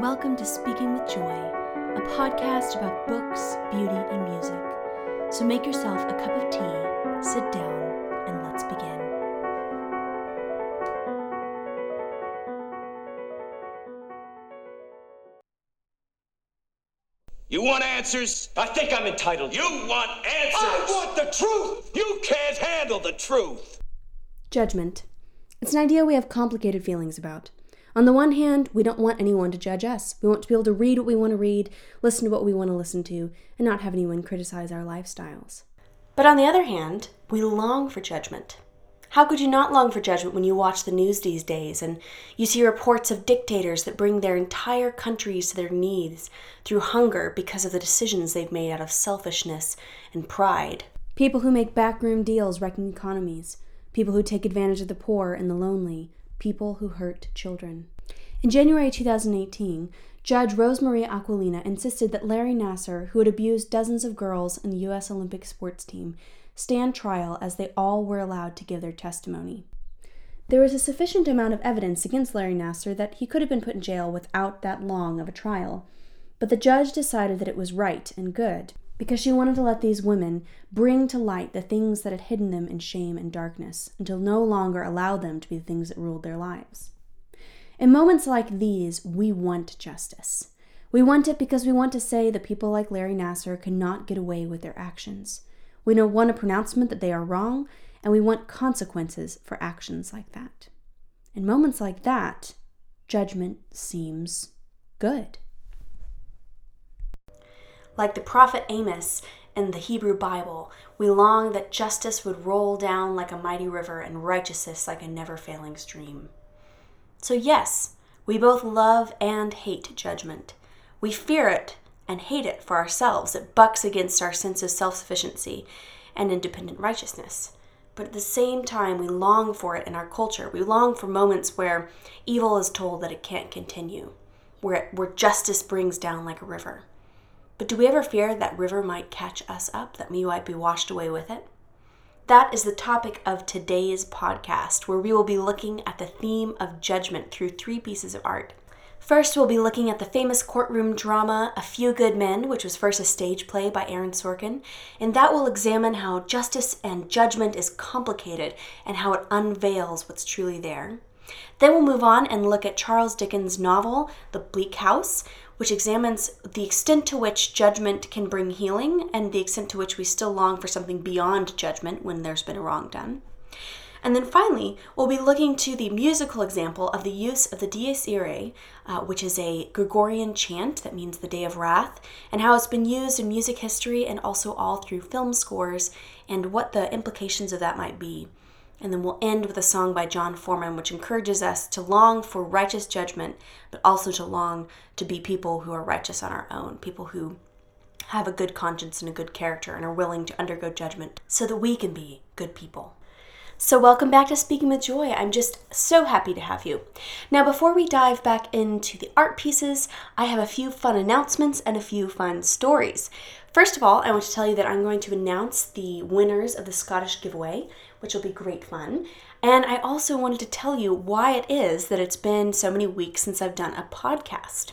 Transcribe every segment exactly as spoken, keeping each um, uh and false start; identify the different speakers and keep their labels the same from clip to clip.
Speaker 1: welcome to Speaking with Joy, a podcast about books, beauty, and music. So make yourself a cup of tea, sit down, and let's begin.
Speaker 2: You want answers?
Speaker 3: I think I'm entitled.
Speaker 2: You want answers?
Speaker 3: I want the truth!
Speaker 2: You can't handle the truth!
Speaker 1: Judgment. It's an idea we have complicated feelings about. On the one hand, we don't want anyone to judge us. We want to be able to read what we want to read, listen to what we want to listen to, and not have anyone criticize our lifestyles. But on the other hand, we long for judgment. How could you not long for judgment when you watch the news these days and you see reports of dictators that bring their entire countries to their knees through hunger because of the decisions they've made out of selfishness and pride? People who make backroom deals wrecking economies. People who take advantage of the poor and the lonely. People who hurt children. In January two thousand eighteen, Judge Rosemarie Aquilina insisted that Larry Nassar, who had abused dozens of girls in the U S Olympic sports team, stand trial as they all were allowed to give their testimony. There was a sufficient amount of evidence against Larry Nassar that he could have been put in jail without that long of a trial, but the judge decided that it was right and good because she wanted to let these women bring to light the things that had hidden them in shame and darkness, and to no longer allow them to be the things that ruled their lives. In moments like these, we want justice. We want it because we want to say that people like Larry Nassar cannot get away with their actions. We don't want a pronouncement that they are wrong, and we want consequences for actions like that. In moments like that, judgment seems good. Like the prophet Amos in the Hebrew Bible, we long that justice would roll down like a mighty river and righteousness like a never-failing stream. So yes, we both love and hate judgment. We fear it and hate it for ourselves. It bucks against our sense of self-sufficiency and independent righteousness. But at the same time, we long for it in our culture. We long for moments where evil is told that it can't continue, where, where justice brings down like a river. But do we ever fear that river might catch us up, that we might be washed away with it? That is the topic of today's podcast, where we will be looking at the theme of judgment through three pieces of art. First, we'll be looking at the famous courtroom drama, A Few Good Men, which was first a stage play by Aaron Sorkin, and that will examine how justice and judgment is complicated and how it unveils what's truly there. Then we'll move on and look at Charles Dickens' novel, The Bleak House, which examines the extent to which judgment can bring healing and the extent to which we still long for something beyond judgment when there's been a wrong done. And then finally, we'll be looking to the musical example of the use of the Dies Irae, uh, which is a Gregorian chant that means the Day of Wrath, and how it's been used in music history and also all through film scores and what the implications of that might be. And then we'll end with a song by John Foreman, which encourages us to long for righteous judgment, but also to long to be people who are righteous on our own, people who have a good conscience and a good character and are willing to undergo judgment so that we can be good people. So welcome back to Speaking with Joy. I'm just so happy to have you. Now, before we dive back into the art pieces, I have a few fun announcements and a few fun stories. First of all, I want to tell you that I'm going to announce the winners of the Scottish giveaway, which will be great fun. And I also wanted to tell you why it is that it's been so many weeks since I've done a podcast.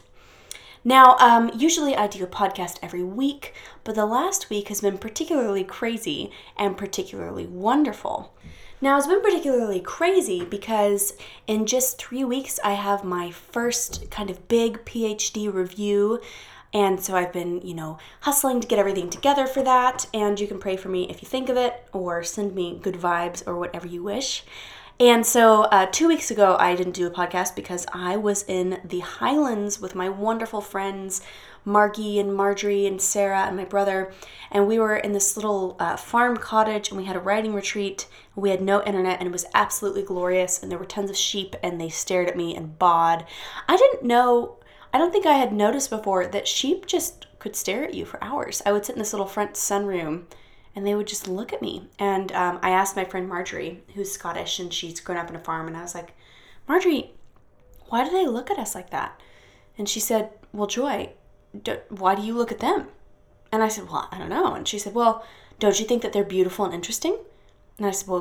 Speaker 1: Now, um, usually I do a podcast every week, but the last week has been particularly crazy and particularly wonderful. Now, it's been particularly crazy because in just three weeks, I have my first kind of big PhD review. And so I've been, you know, hustling to get everything together for that. And you can pray for me if you think of it, or send me good vibes or whatever you wish. And so uh, two weeks ago, I didn't do a podcast because I was in the Highlands with my wonderful friends, Margie and Marjorie and Sarah and my brother. And we were in this little uh, farm cottage and we had a writing retreat. We had no internet and it was absolutely glorious. And there were tons of sheep and they stared at me and bawed. I didn't know... I don't think I had noticed before that sheep just could stare at you for hours. I would sit in this little front sunroom and they would just look at me. And um, I asked my friend Marjorie, who's Scottish and she's grown up in a farm, and I was like, Marjorie, why do they look at us like that? And she said, well, Joy, do, why do you look at them? And I said, well, I don't know. And she said, well, don't you think that they're beautiful and interesting? And I said, well,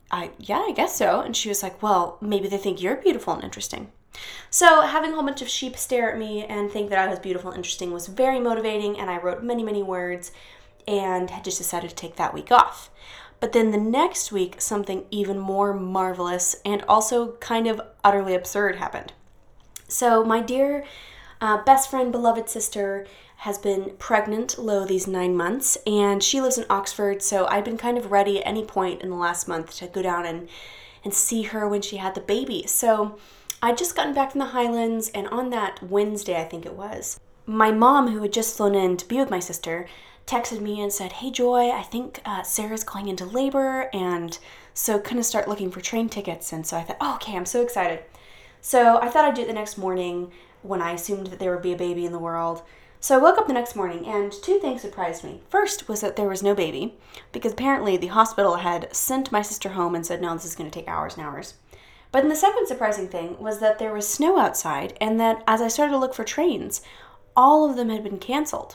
Speaker 1: I, yeah, I guess so. And she was like, well, maybe they think you're beautiful and interesting. So having a whole bunch of sheep stare at me and think that I was beautiful and interesting was very motivating, and I wrote many, many words and had just decided to take that week off. But then the next week, something even more marvelous and also kind of utterly absurd happened. So my dear uh, best friend, beloved sister, has been pregnant, lo, these nine months, and she lives in Oxford, so I'd been kind of ready at any point in the last month to go down and, and see her when she had the baby. So I'd just gotten back from the Highlands, and on that Wednesday, I think it was, my mom, who had just flown in to be with my sister, texted me and said, hey, Joy, I think uh, Sarah's going into labor, and so kind of start looking for train tickets. And so I thought, oh, okay, I'm so excited. So I thought I'd do it the next morning when I assumed that there would be a baby in the world. So I woke up the next morning, and two things surprised me. First was that there was no baby, because apparently the hospital had sent my sister home and said, no, this is going to take hours and hours. But then the second surprising thing was that there was snow outside, and that as I started to look for trains, all of them had been canceled.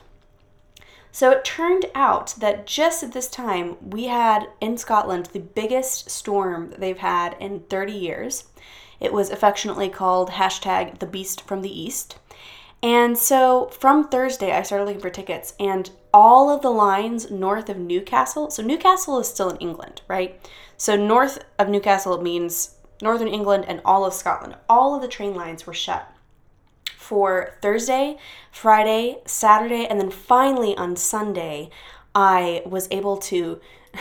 Speaker 1: So it turned out that just at this time, we had in Scotland the biggest storm that they've had in thirty years. It was affectionately called hashtag the Beast from the East. And so from Thursday, I started looking for tickets, and all of the lines north of Newcastle, so Newcastle is still in England, right? So north of Newcastle means northern England and all of Scotland. All of the train lines were shut for Thursday, Friday, Saturday, and then finally on Sunday, I was able to,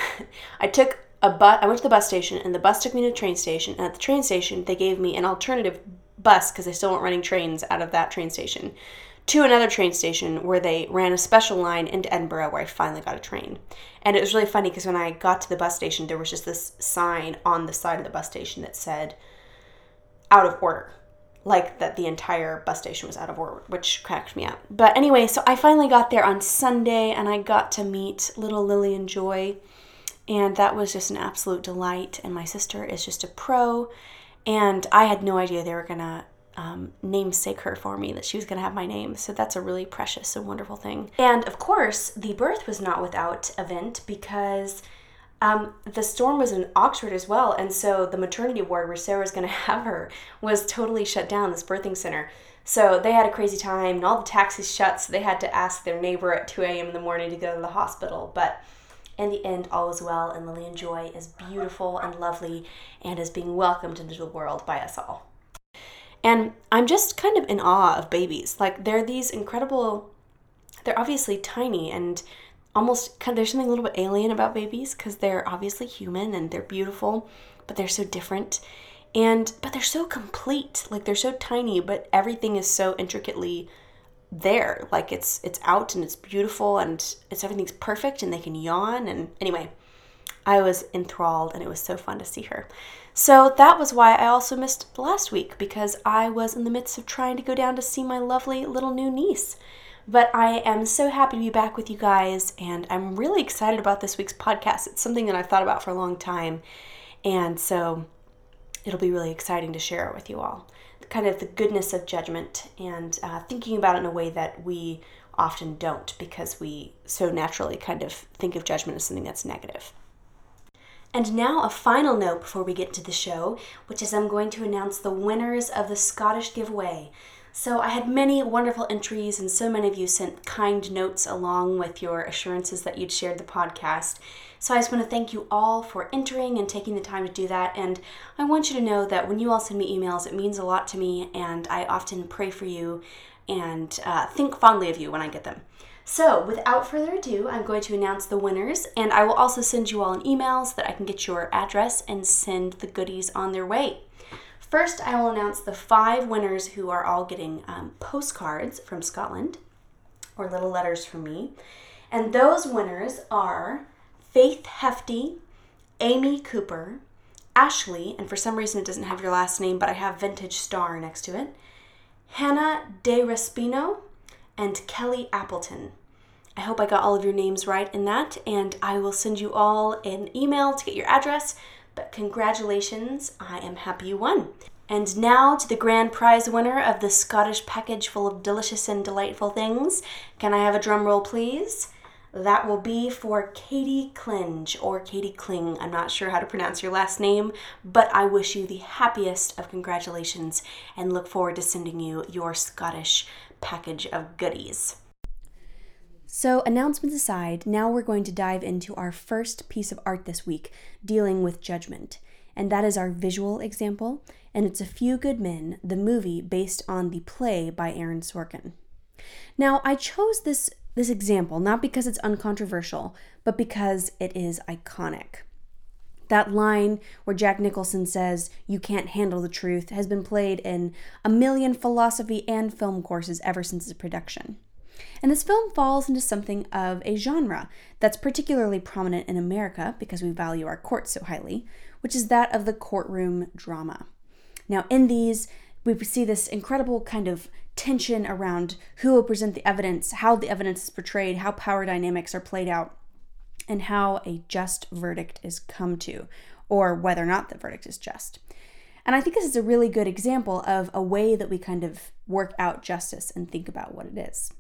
Speaker 1: I took a bus, I went to the bus station, and the bus took me to the train station, and at the train station, they gave me an alternative bus, because they still weren't running trains out of that train station, to another train station where they ran a special line into Edinburgh, where I finally got a train. And it was really funny, because when I got to the bus station, there was just this sign on the side of the bus station that said, out of order. Like that the entire bus station was out of order, which cracked me up. But anyway, so I finally got there on Sunday, and I got to meet little Lily and Joy, and that was just an absolute delight. And my sister is just a pro, and I had no idea they were going to um, namesake her for me, that she was going to have my name. So that's a really precious and wonderful thing. And of course, the birth was not without event, because um, the storm was in Oxford as well. And so the maternity ward where Sarah was going to have her was totally shut down, this birthing center. So they had a crazy time, and all the taxis shut, so they had to ask their neighbor at two a.m. in the morning to go to the hospital. But in the end, all is well, and Lily and Joy is beautiful and lovely and is being welcomed into the world by us all. And I'm just kind of in awe of babies. Like, they're these incredible, they're obviously tiny, and almost kind of, there's something a little bit alien about babies, because they're obviously human and they're beautiful, but they're so different. And, but they're so complete. Like, they're so tiny, but everything is so intricately there. Like, it's it's out and it's beautiful and it's everything's perfect, and they can yawn. And anyway, I was enthralled, and it was so fun to see her. So that was why I also missed last week, because I was in the midst of trying to go down to see my lovely little new niece. But I am so happy to be back with you guys, and I'm really excited about this week's podcast. It's something that I've thought about for a long time, and so it'll be really exciting to share it with you all. Kind of the goodness of judgment, and uh, thinking about it in a way that we often don't, because we so naturally kind of think of judgment as something that's negative. And now a final note before we get into the show, which is I'm going to announce the winners of the Scottish giveaway. So I had many wonderful entries, and so many of you sent kind notes along with your assurances that you'd shared the podcast. So I just want to thank you all for entering and taking the time to do that. And I want you to know that when you all send me emails, it means a lot to me, and I often pray for you and uh, think fondly of you when I get them. So without further ado, I'm going to announce the winners, and I will also send you all an email so that I can get your address and send the goodies on their way. First, I will announce the five winners who are all getting um, postcards from Scotland, or little letters from me. And those winners are Faith Hefty, Amy Cooper, Ashley, and for some reason it doesn't have your last name, but I have Vintage Star next to it, Hannah De Respino, and Kelly Appleton. I hope I got all of your names right in that, and I will send you all an email to get your address, but congratulations, I am happy you won. And now to the grand prize winner of the Scottish package full of delicious and delightful things. Can I have a drum roll, please? That will be for Katie Klinge, or Katie Kling. I'm not sure how to pronounce your last name, but I wish you the happiest of congratulations and look forward to sending you your Scottish package of goodies. So, announcements aside, now we're going to dive into our first piece of art this week, dealing with judgment. And that is our visual example, and it's A Few Good Men, the movie based on the play by Aaron Sorkin. Now, I chose this This example, not because it's uncontroversial, but because it is iconic. That line where Jack Nicholson says, "You can't handle the truth," has been played in a million philosophy and film courses ever since its production. And this film falls into something of a genre that's particularly prominent in America because we value our courts so highly, which is that of the courtroom drama. Now, in these, we see this incredible kind of tension around who will present the evidence, how the evidence is portrayed, how power dynamics are played out, and how a just verdict is come to, or whether or not the verdict is just. And I think this is a really good example of a way that we kind of work out justice and think about what it is.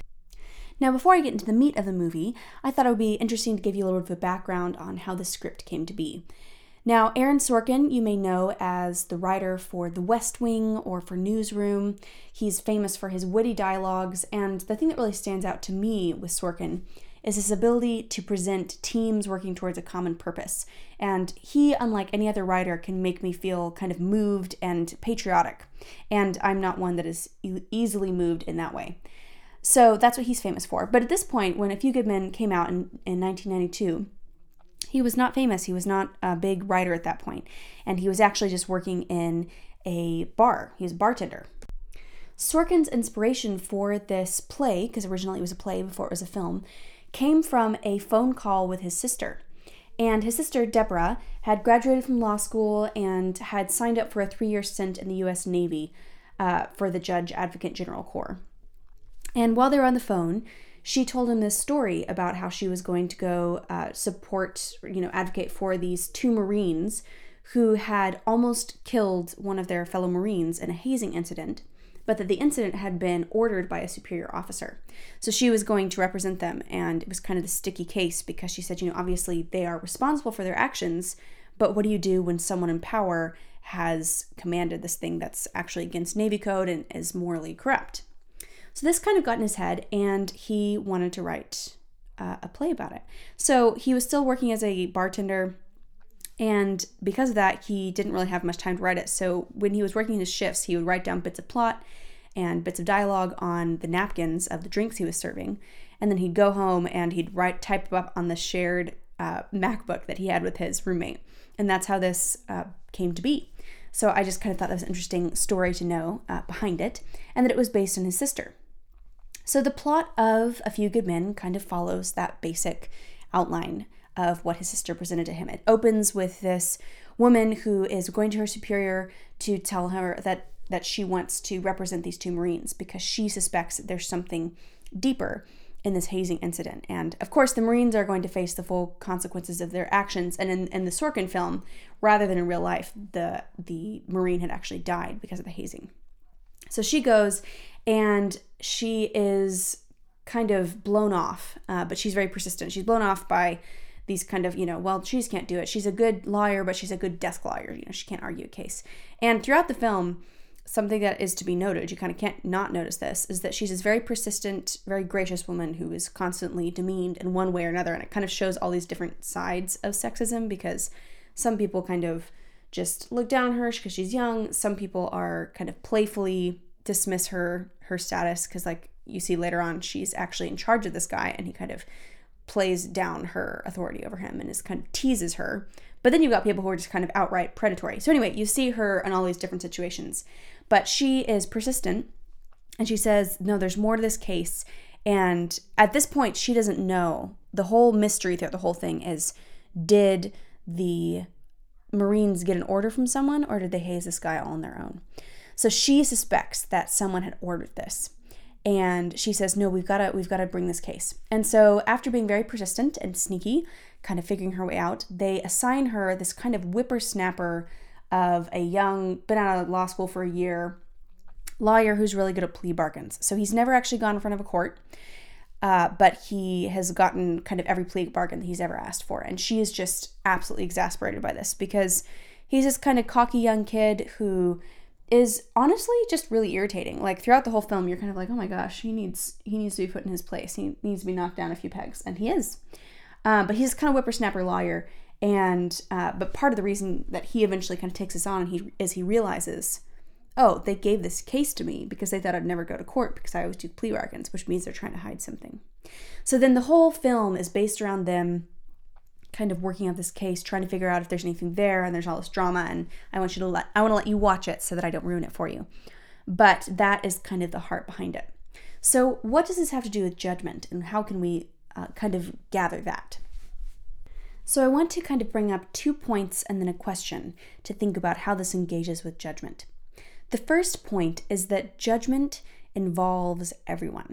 Speaker 1: Now, before I get into the meat of the movie, I thought it would be interesting to give you a little bit of a background on how the script came to be. Now, Aaron Sorkin, you may know as the writer for The West Wing or for Newsroom. He's famous for his witty dialogues, and the thing that really stands out to me with Sorkin is his ability to present teams working towards a common purpose. And he, unlike any other writer, can make me feel kind of moved and patriotic. And I'm not one that is e- easily moved in that way. So that's what he's famous for. But at this point, when A Few Good Men came out in, in nineteen ninety-two, he was not famous. He was not a big writer at that point. And he was actually just working in a bar. He was a bartender. Sorkin's inspiration for this play, because originally it was a play before it was a film, came from a phone call with his sister. And his sister, Deborah, had graduated from law school and had signed up for a three-year stint in the U S Navy uh, for the Judge Advocate General Corps. And while they were on the phone, she told him this story about how she was going to go uh, support, you know, advocate for these two Marines who had almost killed one of their fellow Marines in a hazing incident, but that the incident had been ordered by a superior officer. So she was going to represent them, and it was kind of the sticky case because she said, you know, obviously they are responsible for their actions, but what do you do when someone in power has commanded this thing that's actually against Navy code and is morally corrupt? So this kind of got in his head, and he wanted to write uh, a play about it. So he was still working as a bartender, and because of that, he didn't really have much time to write it. So when he was working his shifts, he would write down bits of plot and bits of dialogue on the napkins of the drinks he was serving, and then he'd go home and he'd write type up on the shared uh, MacBook that he had with his roommate. And that's how this uh, came to be. So I just kind of thought that was an interesting story to know uh, behind it, and that it was based on his sister. So the plot of A Few Good Men kind of follows that basic outline of what his sister presented to him. It opens with this woman who is going to her superior to tell her that, that she wants to represent these two Marines because she suspects that there's something deeper in this hazing incident. And of course, the Marines are going to face the full consequences of their actions. And in, in the Sorkin film, rather than in real life, the, the Marine had actually died because of the hazing. So she goes, and she is kind of blown off, uh, but she's very persistent. She's blown off by these kind of, you know, well, she just can't do it. She's a good lawyer, but she's a good desk lawyer. You know, she can't argue a case. And throughout the film, something that is to be noted, you kind of can't not notice this, is that she's this very persistent, very gracious woman who is constantly demeaned in one way or another. And it kind of shows all these different sides of sexism, because some people kind of just look down on her because she's young. Some people are kind of playfully dismiss her her status because, like, you see later on, she's actually in charge of this guy, and he kind of plays down her authority over him and is kind of teases her. But then you've got people who are just kind of outright predatory. So anyway, you see her in all these different situations, but she is persistent, and she says, no, there's more to this case. And at this point, she doesn't know. The whole mystery throughout the whole thing is, did the Marines get an order from someone, or did they haze this guy all on their own? So she suspects that someone had ordered this. And she says, no, we've got to we've got to bring this case. And so after being very persistent and sneaky, kind of figuring her way out, they assign her this kind of whippersnapper of a young, been out of law school for a year, lawyer who's really good at plea bargains. So he's never actually gone in front of a court. Uh, but he has gotten kind of every plea bargain that he's ever asked for. And she is just absolutely exasperated by this because he's this kind of cocky young kid who is honestly just really irritating. Like throughout the whole film, you're kind of like, oh my gosh, he needs he needs to be put in his place. He needs to be knocked down a few pegs. And he is. Um, but he's kind of whippersnapper lawyer. And uh, but part of the reason that he eventually kind of takes this on he, is he realizes, oh, they gave this case to me because they thought I'd never go to court because I always do plea bargains, which means they're trying to hide something. So then the whole film is based around them kind of working out this case, trying to figure out if there's anything there, and there's all this drama, and I want you to let I want to let you watch it so that I don't ruin it for you. But that is kind of the heart behind it. So what does this have to do with judgment, and how can we uh, kind of gather that? So I want to kind of bring up two points and then a question to think about how this engages with judgment. The first point is that judgment involves everyone.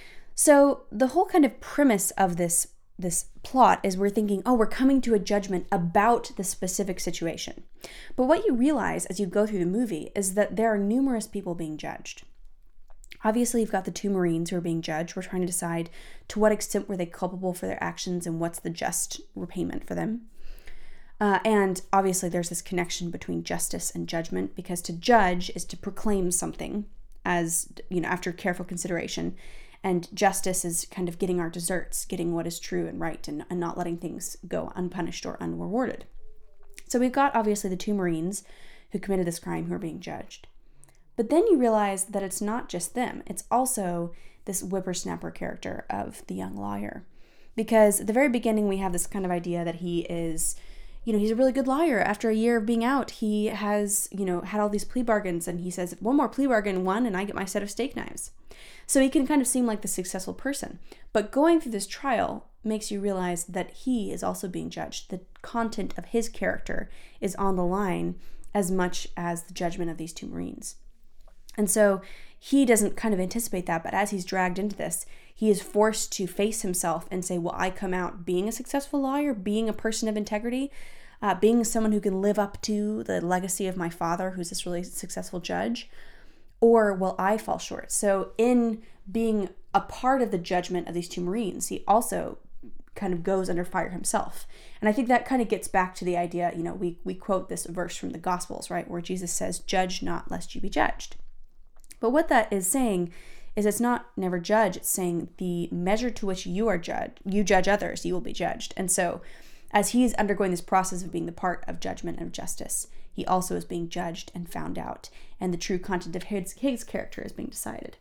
Speaker 1: So the whole kind of premise of this, this plot is we're thinking, oh, we're coming to a judgment about the specific situation. But what you realize as you go through the movie is that there are numerous people being judged. Obviously, you've got the two Marines who are being judged. We're trying to decide to what extent were they culpable for their actions and what's the just repayment for them. Uh, and obviously there's this connection between justice and judgment, because to judge is to proclaim something as, you know, after careful consideration. And justice is kind of getting our deserts, getting what is true and right, and, and not letting things go unpunished or unrewarded. So we've got obviously the two Marines who committed this crime who are being judged. But then you realize that it's not just them. It's also this whippersnapper character of the young lawyer. Because at the very beginning we have this kind of idea that he is, you know, he's a really good liar. After a year of being out, he has, you know, had all these plea bargains, and he says, one more plea bargain, one, and I get my set of steak knives. So he can kind of seem like the successful person. But going through this trial makes you realize that he is also being judged. The content of his character is on the line as much as the judgment of these two Marines. And so he doesn't kind of anticipate that, but as he's dragged into this, he is forced to face himself and say, will I come out being a successful lawyer, being a person of integrity, uh, being someone who can live up to the legacy of my father, who's this really successful judge, or will I fall short? So in being a part of the judgment of these two Marines, he also kind of goes under fire himself. And I think that kind of gets back to the idea, you know, we, we quote this verse from the Gospels, right, where Jesus says, judge not lest you be judged. But what that is saying is it's not never judge, it's saying the measure to which you are judged, you judge others, you will be judged. And so as he's undergoing this process of being the part of judgment and of justice, he also is being judged and found out, and the true content of his, his character is being decided.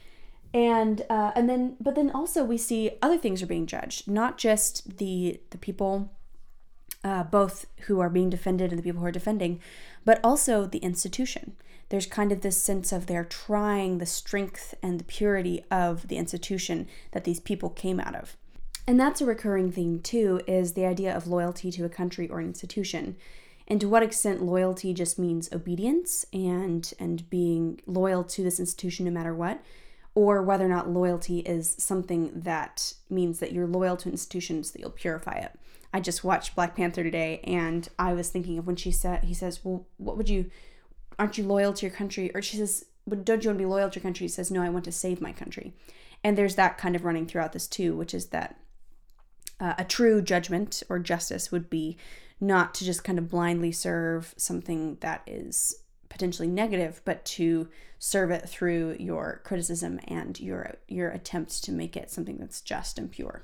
Speaker 1: And uh, and then, but then also we see other things are being judged, not just the the people, uh, both who are being defended and the people who are defending, but also the institution. There's kind of this sense of they're trying the strength and the purity of the institution that these people came out of. And that's a recurring theme too, is the idea of loyalty to a country or an institution. And to what extent loyalty just means obedience and and being loyal to this institution no matter what, or whether or not loyalty is something that means that you're loyal to institutions, that you'll purify it. I just watched Black Panther today, and I was thinking of when she said, he says, well, what would you, aren't you loyal to your country? Or she says, but don't you want to be loyal to your country? He says, no, I want to save my country. And there's that kind of running throughout this too, which is that uh, a true judgment or justice would be not to just kind of blindly serve something that is potentially negative, but to serve it through your criticism and your your attempts to make it something that's just and pure.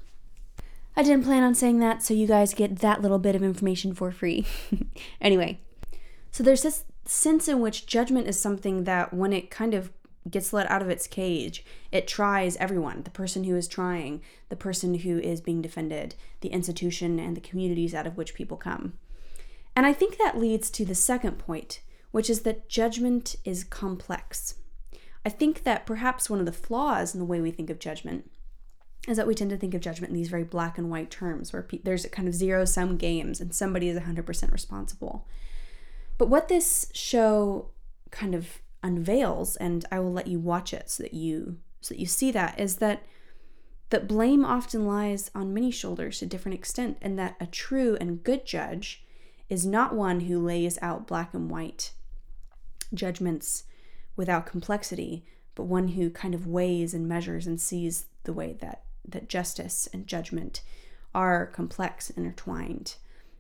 Speaker 1: I didn't plan on saying that, so you guys get that little bit of information for free. Anyway, so there's this sense in which judgment is something that when it kind of gets let out of its cage, it tries everyone, the person who is trying, the person who is being defended, the institution, and the communities out of which people come. And I think that leads to the second point, which is that judgment is complex. I think that perhaps one of the flaws in the way we think of judgment is that we tend to think of judgment in these very black and white terms, where pe- there's a kind of zero-sum games and somebody is one hundred percent responsible. But what this show kind of unveils, and I will let you watch it so that you so that you see that, is that that blame often lies on many shoulders to a different extent, and that a true and good judge is not one who lays out black and white judgments without complexity, but one who kind of weighs and measures and sees the way that that justice and judgment are complex, intertwined,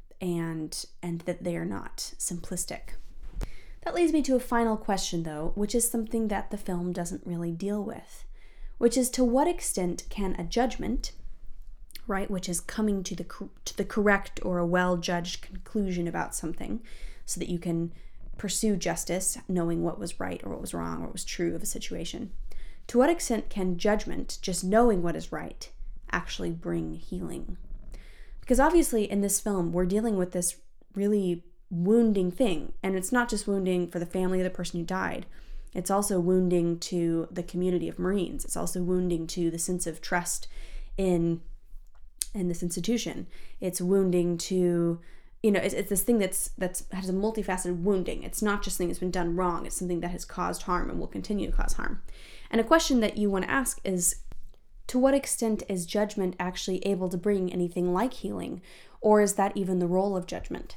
Speaker 1: and and that they are not simplistic. That leads me to a final question, though, which is something that the film doesn't really deal with, which is to what extent can a judgment, right, which is coming to the to the correct or a well-judged conclusion about something so that you can pursue justice, knowing what was right or what was wrong or what was true of a situation. To what extent can judgment, just knowing what is right, actually bring healing? Because obviously in this film, we're dealing with this really wounding thing. And it's not just wounding for the family of the person who died. It's also wounding to the community of Marines. It's also wounding to the sense of trust in, in this institution. It's wounding to, you know, it's, it's this thing that's that's has a multifaceted wounding. It's not just something that's been done wrong. It's something that has caused harm and will continue to cause harm. And a question that you want to ask is, to what extent is judgment actually able to bring anything like healing? Or is that even the role of judgment?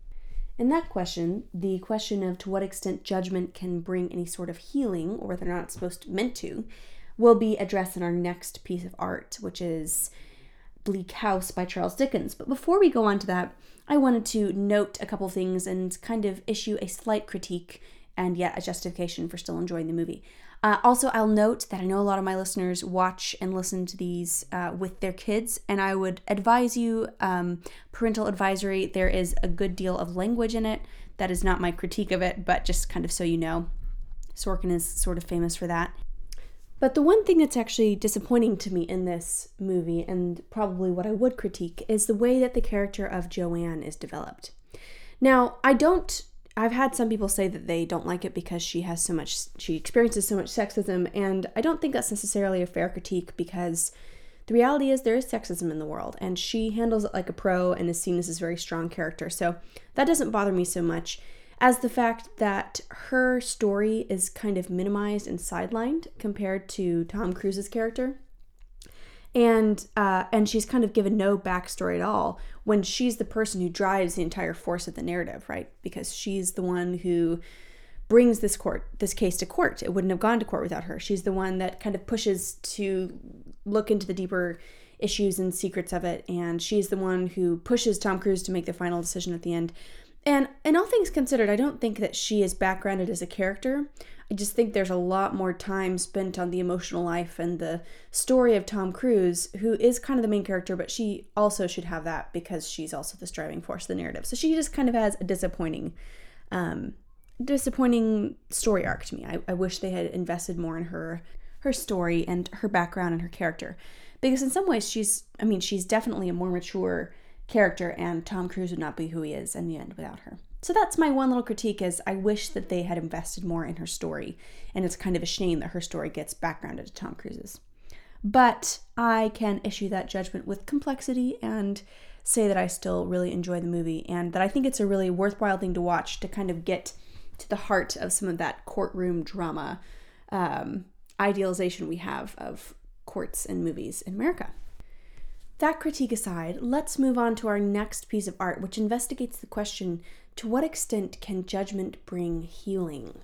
Speaker 1: In that question, the question of to what extent judgment can bring any sort of healing, or whether or not it's supposed to meant to, will be addressed in our next piece of art, which is Bleak House by Charles Dickens. But before we go on to that, I wanted to note a couple things and kind of issue a slight critique and yet a justification for still enjoying the movie. Uh, also, I'll note that I know a lot of my listeners watch and listen to these uh, with their kids, and I would advise you, um, parental advisory, there is a good deal of language in it. That is not my critique of it, but just kind of so you know. Sorkin is sort of famous for that. But the one thing that's actually disappointing to me in this movie, and probably what I would critique, is the way that the character of Joanne is developed. Now, I don't... I've had some people say that they don't like it because she has so much, she experiences so much sexism, and I don't think that's necessarily a fair critique, because the reality is there is sexism in the world, and she handles it like a pro and is seen as this very strong character. So that doesn't bother me so much as the fact that her story is kind of minimized and sidelined compared to Tom Cruise's character. And uh, and she's kind of given no backstory at all when she's the person who drives the entire force of the narrative, right? Because she's the one who brings this court, this case to court. It wouldn't have gone to court without her. She's the one that kind of pushes to look into the deeper issues and secrets of it. And she's the one who pushes Tom Cruise to make the final decision at the end. And in all things considered, I don't think that she is backgrounded as a character. I just think there's a lot more time spent on the emotional life and the story of Tom Cruise, who is kind of the main character, but she also should have that because she's also the driving force of the narrative. So she just kind of has a disappointing, um, disappointing story arc to me. I, I wish they had invested more in her, her story and her background and her character, because in some ways she's, I mean, she's definitely a more mature character, and Tom Cruise would not be who he is in the end without her. So that's my one little critique, is I wish that they had invested more in her story, and it's kind of a shame that her story gets backgrounded to Tom Cruise's. But I can issue that judgment with complexity and say that I still really enjoy the movie, and that I think it's a really worthwhile thing to watch to kind of get to the heart of some of that courtroom drama um, idealization we have of courts and movies in America. That critique aside, let's move on to our next piece of art, which investigates the question, to what extent can judgment bring healing?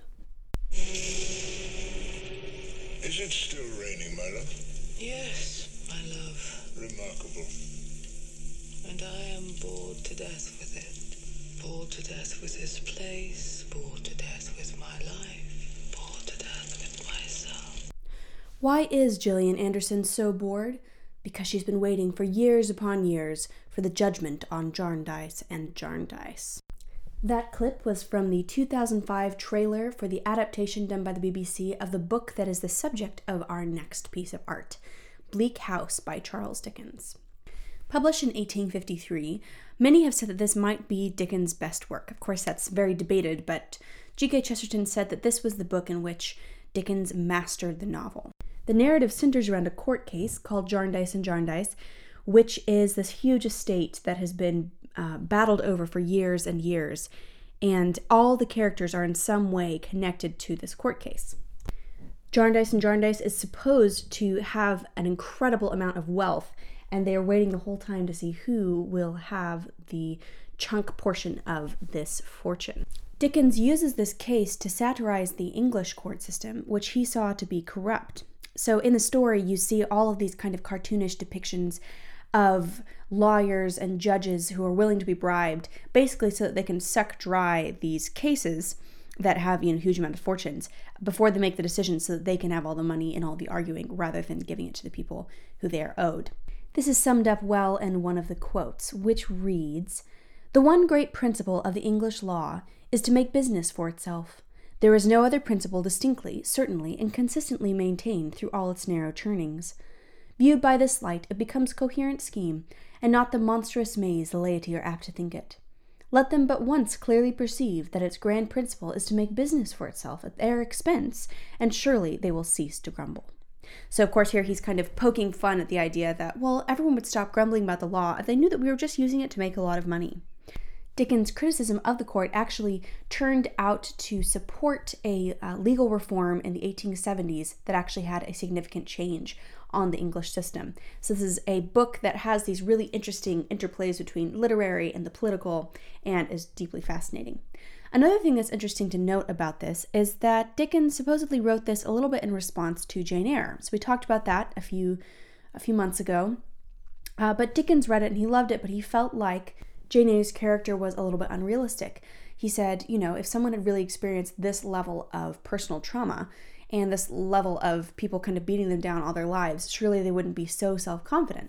Speaker 4: Is it still raining, my love?
Speaker 5: Yes, my love.
Speaker 4: Remarkable.
Speaker 5: And I am bored to death with it. Bored to death with this place. Bored to death with my life. Bored to death with myself.
Speaker 1: Why is Gillian Anderson so bored? Because she's been waiting for years upon years for the judgment on Jarndyce and Jarndyce. That clip was from the two thousand five trailer for the adaptation done by the B B C of the book that is the subject of our next piece of art, Bleak House by Charles Dickens. Published in eighteen fifty-three, many have said that this might be Dickens' best work. Of course, that's very debated, but G K Chesterton said that this was the book in which Dickens mastered the novel. The narrative centers around a court case called Jarndyce and Jarndyce, which is this huge estate that has been uh, battled over for years and years, and all the characters are in some way connected to this court case. Jarndyce and Jarndyce is supposed to have an incredible amount of wealth, and they are waiting the whole time to see who will have the chunk portion of this fortune. Dickens uses this case to satirize the English court system, which he saw to be corrupt. So in the story, you see all of these kind of cartoonish depictions of lawyers and judges who are willing to be bribed, basically so that they can suck dry these cases that have, you know, huge amount of fortunes before they make the decision, so that they can have all the money and all the arguing rather than giving it to the people who they are owed. This is summed up well in one of the quotes, which reads, "The one great principle of the English law is to make business for itself. There is no other principle distinctly, certainly, and consistently maintained through all its narrow turnings. Viewed by this light, it becomes coherent scheme, and not the monstrous maze the laity are apt to think it. Let them but once clearly perceive that its grand principle is to make business for itself at their expense, and surely they will cease to grumble." So, of course, here he's kind of poking fun at the idea that, well, everyone would stop grumbling about the law if they knew that we were just using it to make a lot of money. Dickens' criticism of the court actually turned out to support a uh, legal reform in the eighteen seventies that actually had a significant change on the English system. So this is a book that has these really interesting interplays between literary and the political, and is deeply fascinating. Another thing that's interesting to note about this is that Dickens supposedly wrote this a little bit in response to Jane Eyre. So we talked about that a few a few months ago. Uh, but Dickens read it and he loved it, but he felt like Jane Eyre's character was a little bit unrealistic. He said, you know, if someone had really experienced this level of personal trauma and this level of people kind of beating them down all their lives, surely they wouldn't be so self-confident.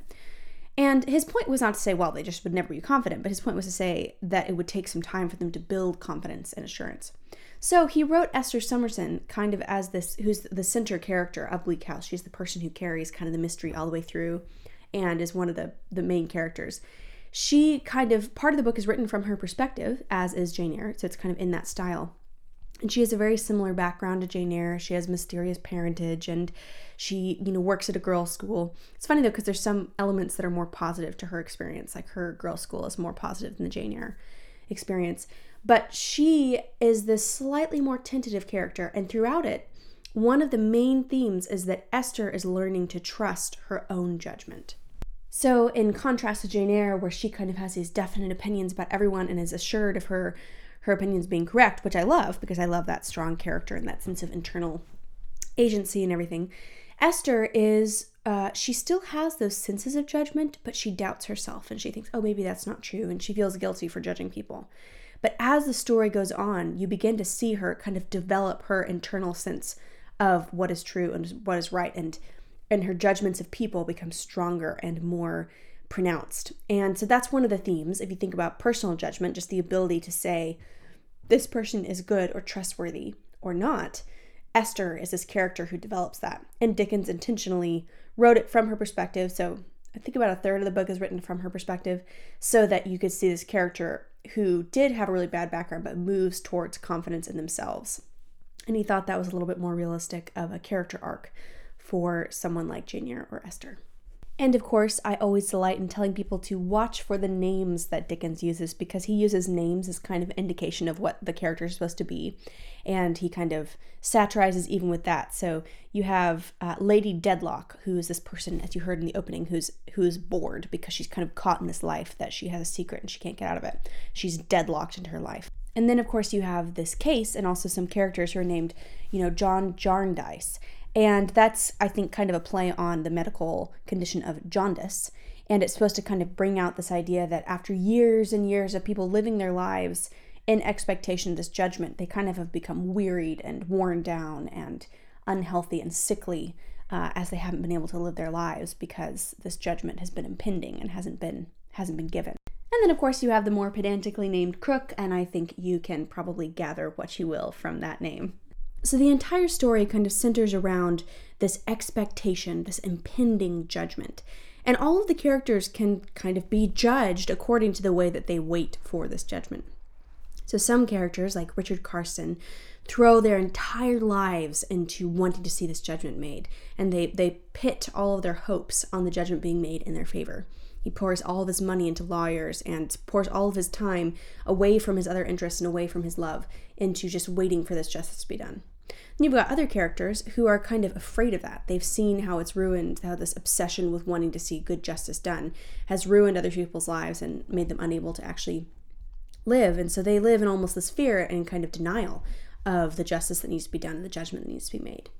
Speaker 1: And his point was not to say, well, they just would never be confident, but his point was to say that it would take some time for them to build confidence and assurance. So he wrote Esther Summerson kind of as this, who's the center character of Bleak House. She's the person who carries kind of the mystery all the way through and is one of the, the main characters. She kind of, part of the book is written from her perspective, as is Jane Eyre, so it's kind of in that style. And she has a very similar background to Jane Eyre. She has mysterious parentage, and she, you know, works at a girls' school. It's funny, though, because there's some elements that are more positive to her experience, like her girls' school is more positive than the Jane Eyre experience. But she is this slightly more tentative character, and throughout it, one of the main themes is that Esther is learning to trust her own judgment. So in contrast to Jane Eyre, where she kind of has these definite opinions about everyone and is assured of her her opinions being correct, which I love because I love that strong character and that sense of internal agency and everything, Esther is, uh, she still has those senses of judgment, but she doubts herself and she thinks, oh, maybe that's not true, and she feels guilty for judging people. But as the story goes on, you begin to see her kind of develop her internal sense of what is true and what is right, and and her judgments of people become stronger and more pronounced. And so that's one of the themes. If you think about personal judgment, just the ability to say, this person is good or trustworthy or not, Esther is this character who develops that. And Dickens intentionally wrote it from her perspective. So I think about a third of the book is written from her perspective, so that you could see this character who did have a really bad background, but moves towards confidence in themselves. And he thought that was a little bit more realistic of a character arc for someone like Jane Eyre or Esther. And of course, I always delight in telling people to watch for the names that Dickens uses, because he uses names as kind of indication of what the character is supposed to be. And he kind of satirizes even with that. So you have uh, Lady Dedlock, who is this person, as you heard in the opening, who's who's bored because she's kind of caught in this life that she has a secret and she can't get out of it. She's deadlocked into her life. And then, of course, you have this case and also some characters who are named, you know, John Jarndyce. And that's, I think, kind of a play on the medical condition of jaundice. And it's supposed to kind of bring out this idea that after years and years of people living their lives in expectation of this judgment, they kind of have become wearied and worn down and unhealthy and sickly uh, as they haven't been able to live their lives because this judgment has been impending and hasn't been hasn't been given. And then, of course, you have the more pedantically named Crook, and I think you can probably gather what you will from that name. So the entire story kind of centers around this expectation, this impending judgment. And all of the characters can kind of be judged according to the way that they wait for this judgment. So some characters, like Richard Carstone, throw their entire lives into wanting to see this judgment made. And they, they pit all of their hopes on the judgment being made in their favor. He pours all of his money into lawyers and pours all of his time away from his other interests and away from his love into just waiting for this justice to be done. Then you've got other characters who are kind of afraid of that. They've seen how it's ruined, how this obsession with wanting to see good justice done has ruined other people's lives and made them unable to actually live. And so they live in almost this fear and kind of denial of the justice that needs to be done and the judgment that needs to be made.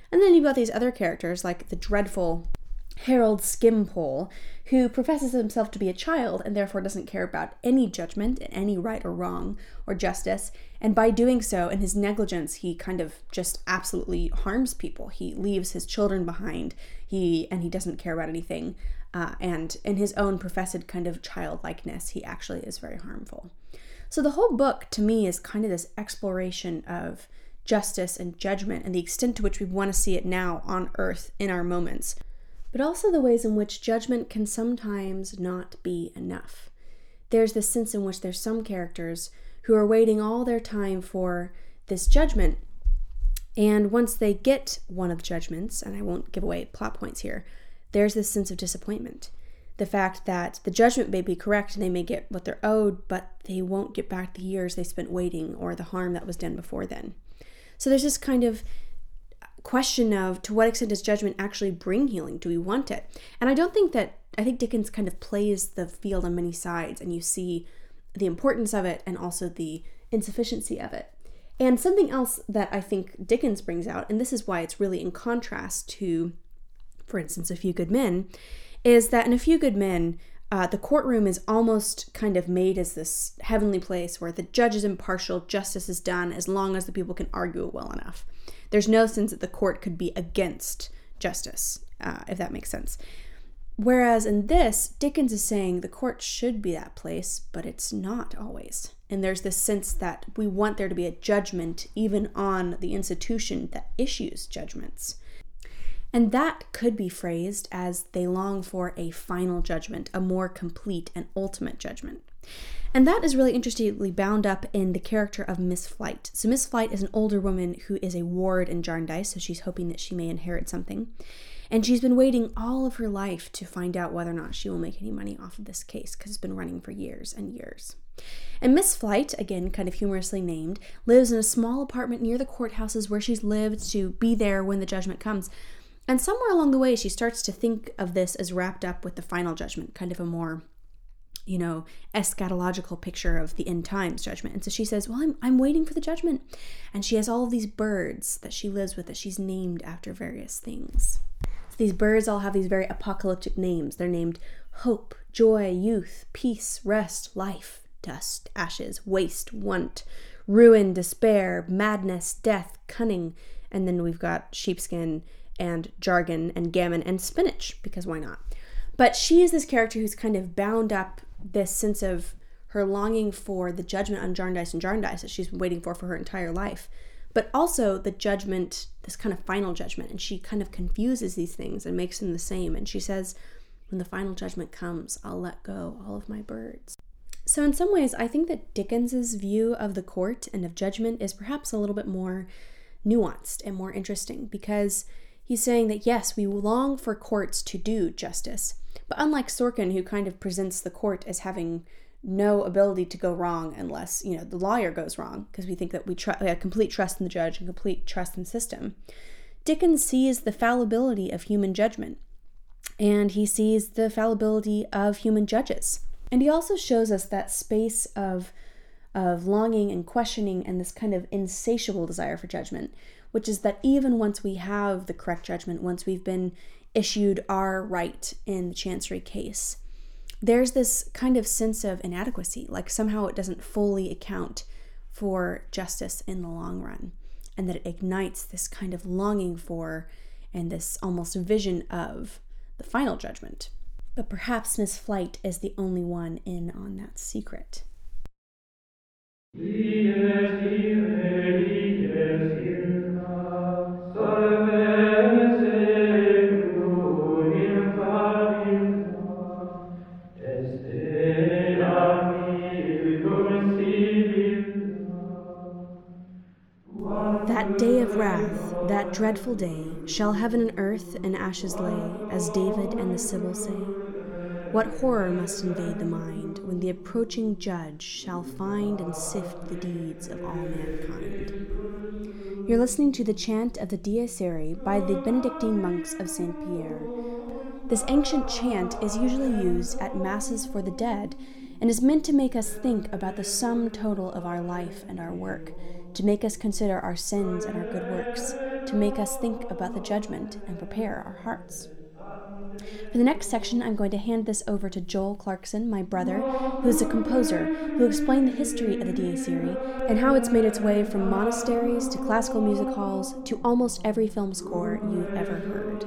Speaker 6: And then you've got these other characters like the dreadful Harold Skimpole, who professes himself to be a child and therefore doesn't care about any judgment, any right or wrong or justice. And by doing so, in his negligence, he kind of just absolutely harms people. He leaves his children behind. He and he doesn't care about anything. Uh, and in his own professed kind of childlikeness, he actually is very harmful. So the whole book, to me, is kind of this exploration of justice and judgment and the extent to which we want to see it now on Earth in our moments, but also the ways in which judgment can sometimes not be enough. There's this sense in which there's some characters who are waiting all their time for this judgment, and once they get one of the judgments, and I won't give away plot points here, there's this sense of disappointment. The fact that the judgment may be correct and they may get what they're owed, but they won't get back the years they spent waiting or the harm that was done before then. So there's this kind of question of, to what extent does judgment actually bring healing? Do we want it? And I don't think that, I think Dickens kind of plays the field on many sides, and you see the importance of it and also the insufficiency of it. And something else that I think Dickens brings out, and this is why it's really in contrast to, for instance, A Few Good Men, is that in A Few Good Men, uh, the courtroom is almost kind of made as this heavenly place where the judge is impartial, justice is done, as long as the people can argue it well enough. There's no sense that the court could be against justice, uh, if that makes sense. Whereas in this, Dickens is saying the court should be that place, but it's not always. And there's this sense that we want there to be a judgment even on the institution that issues judgments. And that could be phrased as they long for a final judgment, a more complete and ultimate judgment. And that is really interestingly bound up in the character of Miss Flite. So Miss Flite is an older woman who is a ward in Jarndyce, so she's hoping that she may inherit something. And she's been waiting all of her life to find out whether or not she will make any money off of this case, because it's been running for years and years. And Miss Flite, again, kind of humorously named, lives in a small apartment near the courthouses where she's lived to be there when the judgment comes. And somewhere along the way, she starts to think of this as wrapped up with the final judgment, kind of a more, you know, eschatological picture of the end times judgment. And so she says, well, I'm, I'm waiting for the judgment. And she has all of these birds that she lives with that she's named after various things. So these birds all have these very apocalyptic names. They're named hope, joy, youth, peace, rest, life, dust, ashes, waste, want, ruin, despair, madness, death, cunning. And then we've got sheepskin and jargon and gammon and spinach, because why not? But she is this character who's kind of bound up this sense of her longing for the judgment on Jarndyce and Jarndyce that she's been waiting for for her entire life, but also the judgment, this kind of final judgment. And she kind of confuses these things and makes them the same. And she says, when the final judgment comes, I'll let go all of my birds. So in some ways, I think that Dickens's view of the court and of judgment is perhaps a little bit more nuanced and more interesting, because he's saying that, yes, we long for courts to do justice, but unlike Sorkin, who kind of presents the court as having no ability to go wrong unless, you know, the lawyer goes wrong, because we think that we, tr- we have complete trust in the judge and complete trust in the system, Dickens sees the fallibility of human judgment, and he sees the fallibility of human judges. And he also shows us that space of, of longing and questioning and this kind of insatiable desire for judgment, which is that even once we have the correct judgment, once we've been issued our right in the Chancery case, there's this kind of sense of inadequacy, like somehow it doesn't fully account for justice in the long run, and that it ignites this kind of longing for and this almost vision of the final judgment. But perhaps Miss Flite is the only one in on that secret. That day of wrath, that dreadful day, shall heaven and earth in ashes lay, as David and the Sibyl say. What horror must invade the mind when the approaching judge shall find and sift the deeds of all mankind. You're listening to the chant of the Dies Irae by the Benedictine monks of Saint Pierre. This ancient chant is usually used at masses for the dead and is meant to make us think about the sum total of our life and our work, to make us consider our sins and our good works, to make us think about the judgment and prepare our hearts. For the next section, I'm going to hand this over to Joel Clarkson, my brother, who is a composer, who will explain the history of the Dies Irae and how it's made its way from monasteries to classical music halls to almost every film score you've ever heard.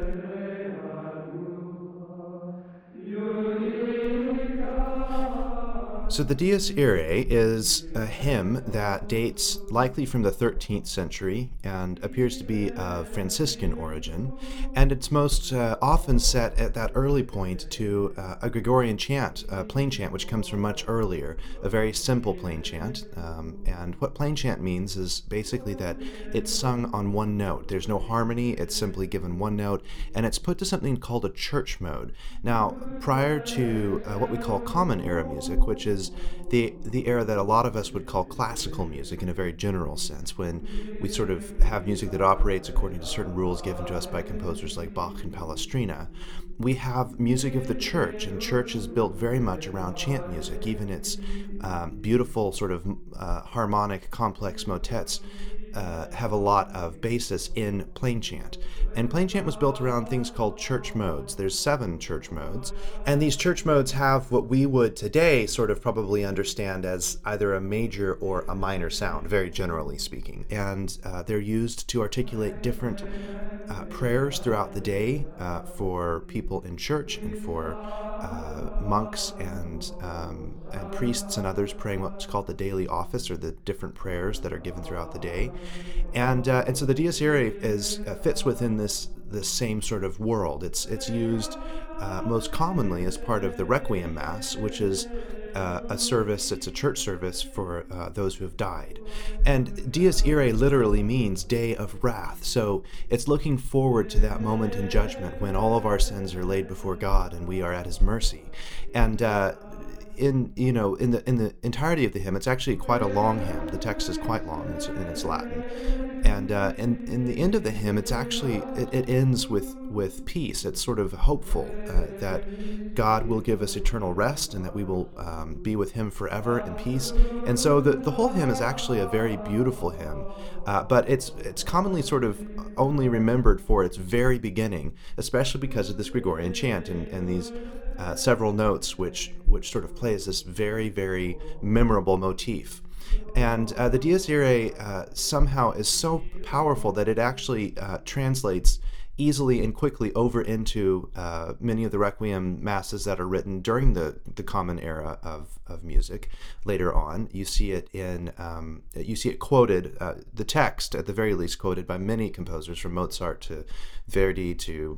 Speaker 7: So the Dies Irae is a hymn that dates likely from the thirteenth century and appears to be of Franciscan origin, and it's most uh, often set at that early point to uh, a Gregorian chant, a plain chant, which comes from much earlier, a very simple plain chant. Um, and what plain chant means is basically that it's sung on one note. There's no harmony, it's simply given one note, and it's put to something called a church mode. Now, prior to uh, what we call Common Era music, which is the the era that a lot of us would call classical music in a very general sense, when we sort of have music that operates according to certain rules given to us by composers like Bach and Palestrina, we have music of the church, and church is built very much around chant music. Even its um, beautiful sort of uh, harmonic, complex motets Uh, have a lot of basis in plain chant. And plain chant was built around things called church modes. There's seven church modes, and these church modes have what we would today sort of probably understand as either a major or a minor sound, very generally speaking. And uh, they're used to articulate different uh, prayers throughout the day uh, for people in church and for uh, monks and um, and priests and others praying what's called the daily office, or the different prayers that are given throughout the day. And uh, and so the Dies Irae is uh, fits within this this same sort of world. It's it's used uh, most commonly as part of the Requiem Mass, which is uh, a service. It's a church service for uh, those who have died. And Dies Irae literally means day of wrath. So it's looking forward to that moment in judgment when all of our sins are laid before God and we are at His mercy. And uh, in you know in the in the entirety of the hymn, it's actually quite a long hymn. The text is quite long in its, in its Latin, and uh, and in the end of the hymn, it's actually it, it ends with with peace. It's sort of hopeful uh, that God will give us eternal rest and that we will um, be with Him forever in peace. And so the the whole hymn is actually a very beautiful hymn, uh, but it's it's commonly sort of only remembered for its very beginning, especially because of this Gregorian chant and and these uh, several notes which which sort of plays this very, very memorable motif. And uh, the Dies Irae uh, somehow is so powerful that it actually uh, translates easily and quickly over into uh, many of the Requiem masses that are written during the, the Common Era of, of music. Later on, you see it in um, you see it quoted, uh, the text at the very least quoted by many composers, from Mozart to Verdi to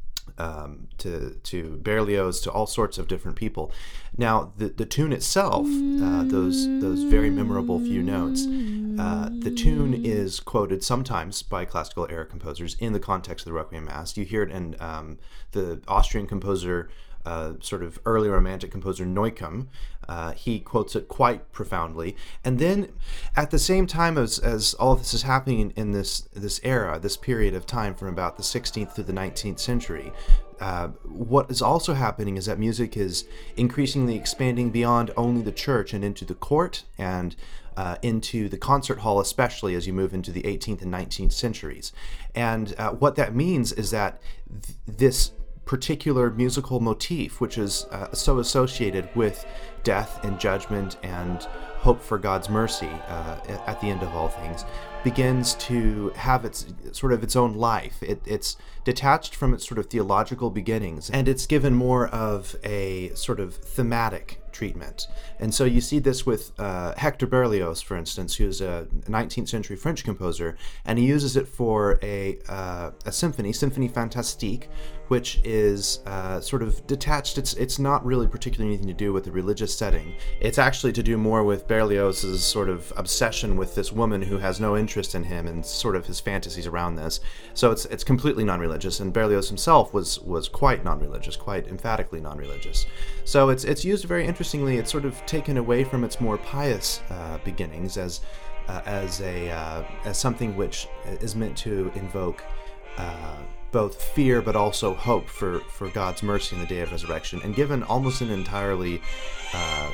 Speaker 7: Um, to to Berlioz, to all sorts of different people. Now, the the tune itself, uh, those those very memorable few notes, uh, the tune is quoted sometimes by classical era composers in the context of the Requiem Mass. You hear it in um, the Austrian composer, uh, sort of early Romantic composer Neukomm. Uh, he quotes it quite profoundly. And then, at the same time as, as all of this is happening in this this era, this period of time from about the sixteenth to the nineteenth century, uh, what is also happening is that music is increasingly expanding beyond only the church and into the court and uh, into the concert hall, especially as you move into the eighteenth and nineteenth centuries. And uh, what that means is that th- this particular musical motif, which is uh, so associated with death and judgment and hope for God's mercy uh, at the end of all things, begins to have its sort of its own life. It, it's detached from its sort of theological beginnings, and it's given more of a sort of thematic treatment. And so you see this with uh, Hector Berlioz, for instance, who's a nineteenth century French composer, and he uses it for a uh, a symphony, Symphonie Fantastique, which is uh, sort of detached. It's it's not really particularly anything to do with the religious setting. It's actually to do more with Berlioz's sort of obsession with this woman who has no interest in him and sort of his fantasies around this. So it's it's completely non-religious, and Berlioz himself was was quite non-religious, quite emphatically non-religious. So it's it's used very interestingly. It's sort of taken away from its more pious uh, beginnings as uh, as a uh, as something which is meant to invoke uh, both fear but also hope for, for God's mercy in the day of resurrection, and given almost an entirely uh,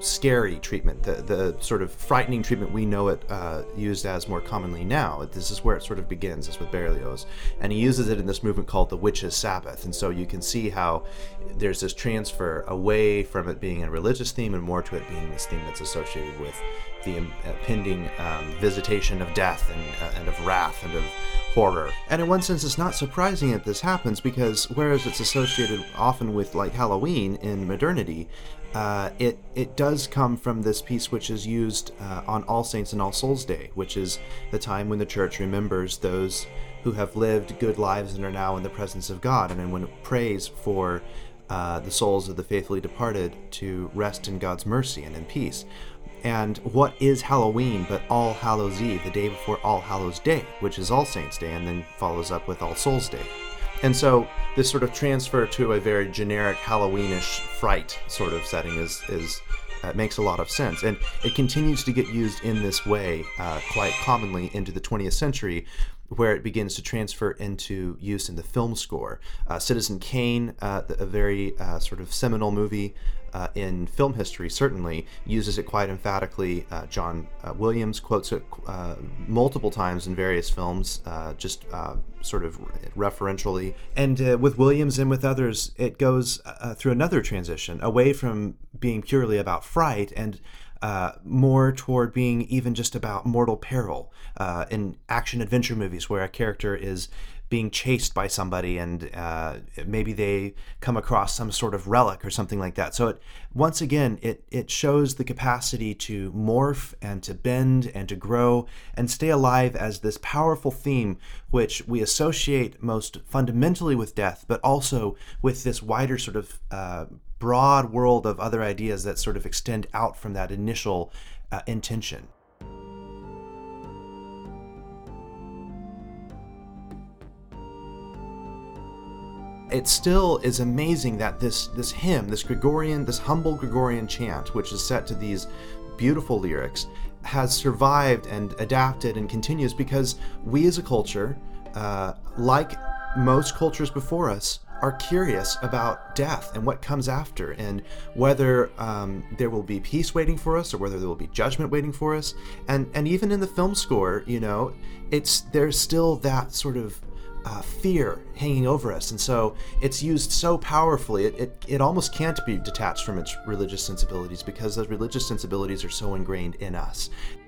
Speaker 7: scary treatment, the the sort of frightening treatment we know it uh, used as more commonly now. This is where it sort of begins, is with Berlioz, and he uses it in this movement called the Witches' Sabbath. And so you can see how there's this transfer away from it being a religious theme and more to it being this theme that's associated with the impending um, visitation of death and uh, and of wrath and of horror. And in one sense, it's not surprising that this happens, because whereas it's associated often with like Halloween in modernity, uh, it it does come from this piece which is used uh, on All Saints and All Souls Day, which is the time when the church remembers those who have lived good lives and are now in the presence of God, and then when it prays for uh, the souls of the faithfully departed to rest in God's mercy and in peace. And what is Halloween but All Hallows Eve, the day before All Hallows Day, which is All Saints Day, and then follows up with All Souls Day. And so this sort of transfer to a very generic Halloweenish fright sort of setting is is uh, makes a lot of sense. And it continues to get used in this way uh, quite commonly into the twentieth century, where it begins to transfer into use in the film score. Uh, Citizen Kane, uh, a very uh, sort of seminal movie uh, in film history, certainly uses it quite emphatically. Uh, John uh, Williams quotes it uh, multiple times in various films, uh, just uh, sort of referentially. And uh, with Williams and with others, it goes uh, through another transition away from being purely about fright and Uh, more toward being even just about mortal peril uh, in action-adventure movies where a character is being chased by somebody and uh, maybe they come across some sort of relic or something like that. So it, once again, it, it shows the capacity to morph and to bend and to grow and stay alive as this powerful theme which we associate most fundamentally with death, but also with this wider sort of uh, broad world of other ideas that sort of extend out from that initial uh, intention. It still is amazing that this this hymn, this Gregorian, this humble Gregorian chant, which is set to these beautiful lyrics, has survived and adapted and continues because we as a culture, uh, like most cultures before us, are curious about death and what comes after, and whether um, there will be peace waiting for us or whether there will be judgment waiting for us. And and even in the film score, you know, it's there's still that sort of uh, fear hanging over us, and so it's used so powerfully. It, it it almost can't be detached from its religious sensibilities because those religious sensibilities are so ingrained in us.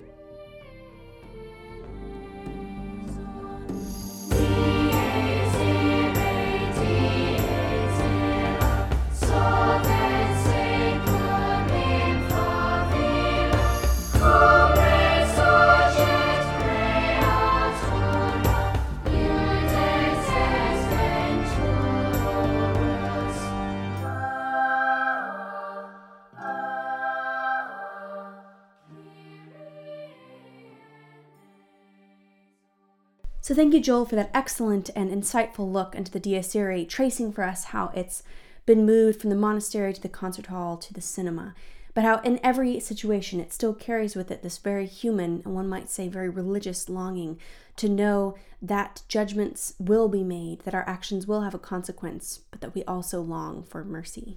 Speaker 6: So thank you, Joel, for that excellent and insightful look into the Dies Irae, tracing for us how it's been moved from the monastery to the concert hall to the cinema, but how in every situation it still carries with it this very human, and one might say very religious longing to know that judgments will be made, that our actions will have a consequence, but that we also long for mercy.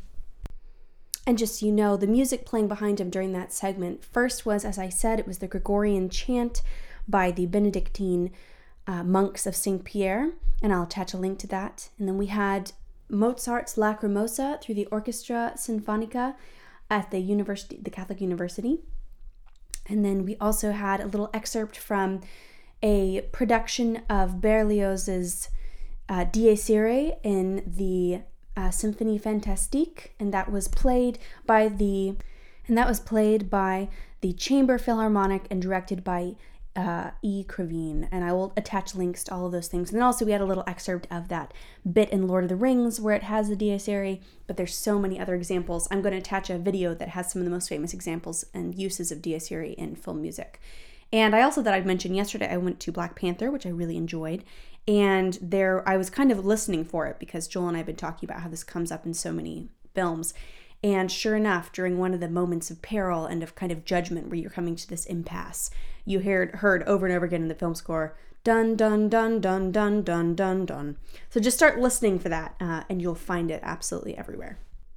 Speaker 6: And just so you know, the music playing behind him during that segment first was, as I said, it was the Gregorian chant by the Benedictine Uh, monks of Saint Pierre, and I'll attach a link to that. And then we had Mozart's Lacrimosa through the Orchestra Sinfonica at the university, the Catholic University. And then we also had a little excerpt from a production of Berlioz's uh, Dies Irae in the uh, Symphonie Fantastique, and that was played by the and that was played by the Chamber Philharmonic and directed by Uh, E. Crevine, and I will attach links to all of those things. And then also we had a little excerpt of that bit in Lord of the Rings where it has the Dies Irae, but there's so many other examples. I'm going to attach a video that has some of the most famous examples and uses of Dies Irae in film music. And I also, that I'd mentioned yesterday, I went to Black Panther, which I really enjoyed, and there I was kind of listening for it because Joel and I have been talking about how this comes up in so many films. And sure enough, during one of the moments of peril and of kind of judgment where you're coming to this impasse, you heard heard over and over again in the film score, dun, dun, dun, dun, dun, dun, dun, dun. So just start listening for that, uh, and you'll find it absolutely everywhere.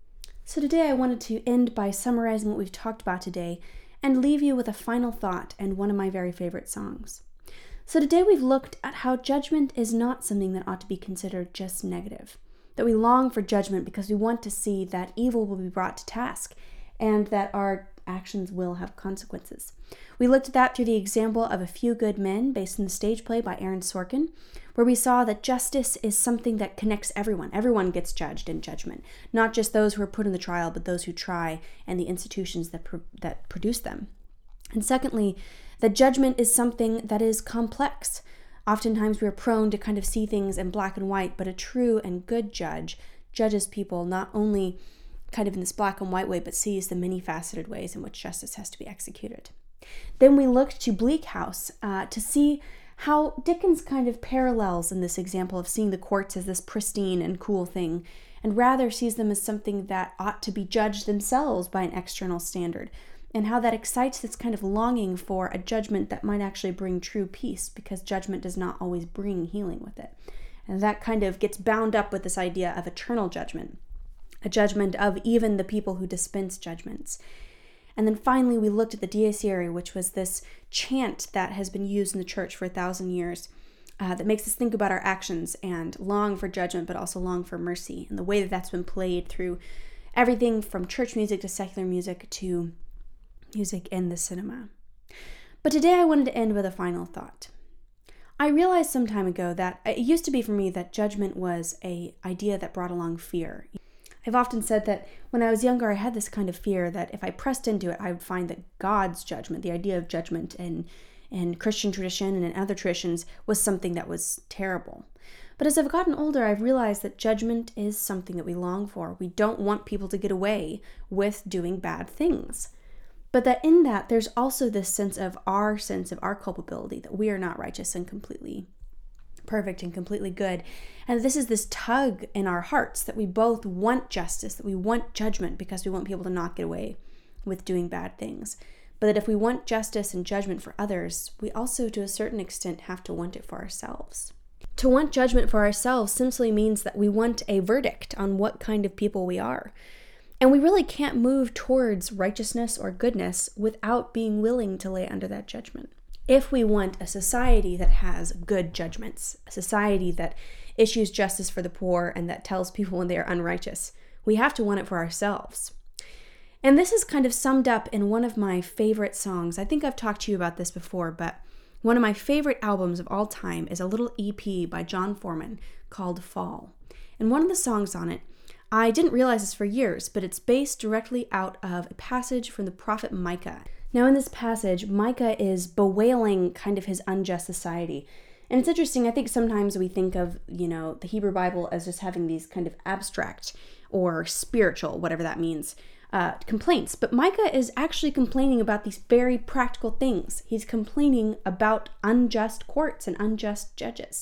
Speaker 6: So today I wanted to end by summarizing what we've talked about today and leave you with a final thought and one of my very favorite songs. So today we've looked at how judgment is not something that ought to be considered just negative, that we long for judgment because we want to see that evil will be brought to task and that our actions will have consequences. We looked at that through the example of A Few Good Men, based on the stage play by Aaron Sorkin, where we saw that justice is something that connects everyone. Everyone gets judged in judgment, not just those who are put in the trial, but those who try and the institutions that pro- that produce them. And secondly, that judgment is something that is complex. Oftentimes we are prone to kind of see things in black and white, but a true and good judge judges people not only kind of in this black and white way, but sees the many faceted ways in which justice has to be executed. Then we looked to Bleak House uh, to see how Dickens kind of parallels in this example of seeing the courts as this pristine and cool thing, and rather sees them as something that ought to be judged themselves by an external standard, and how that excites this kind of longing for a judgment that might actually bring true peace, because judgment does not always bring healing with it. And that kind of gets bound up with this idea of eternal judgment, a judgment of even the people who dispense judgments. And then finally, we looked at the Dies Irae, which was this chant that has been used in the church for a thousand years, uh, that makes us think about our actions and long for judgment, but also long for mercy, and the way that that's been played through everything from church music to secular music to music in the cinema. But today I wanted to end with a final thought. I realized some time ago that it used to be for me that judgment was an idea that brought along fear. I've often said that when I was younger, I had this kind of fear that if I pressed into it, I would find that God's judgment, the idea of judgment in, in Christian tradition and in other traditions, was something that was terrible. But as I've gotten older, I've realized that judgment is something that we long for. We don't want people to get away with doing bad things. But that in that, there's also this sense of our sense of our culpability, that we are not righteous and completely perfect and completely good. And this is this tug in our hearts that we both want justice, that we want judgment because we want people to not get away with doing bad things. But that if we want justice and judgment for others, we also to a certain extent have to want it for ourselves. To want judgment for ourselves simply means that we want a verdict on what kind of people we are. And we really can't move towards righteousness or goodness without being willing to lay under that judgment. If we want a society that has good judgments, a society that issues justice for the poor and that tells people when they are unrighteous, we have to want it for ourselves. And this is kind of summed up in one of my favorite songs. I think I've talked to you about this before, but one of my favorite albums of all time is a little E P by John Foreman called Fall. And one of the songs on it, I didn't realize this for years, but it's based directly out of a passage from the prophet Micah. Now in this passage, Micah is bewailing kind of his unjust society. And it's interesting, I think sometimes we think of, you know, the Hebrew Bible as just having these kind of abstract or spiritual, whatever that means, uh, complaints. But Micah is actually complaining about these very practical things. He's complaining about unjust courts and unjust judges.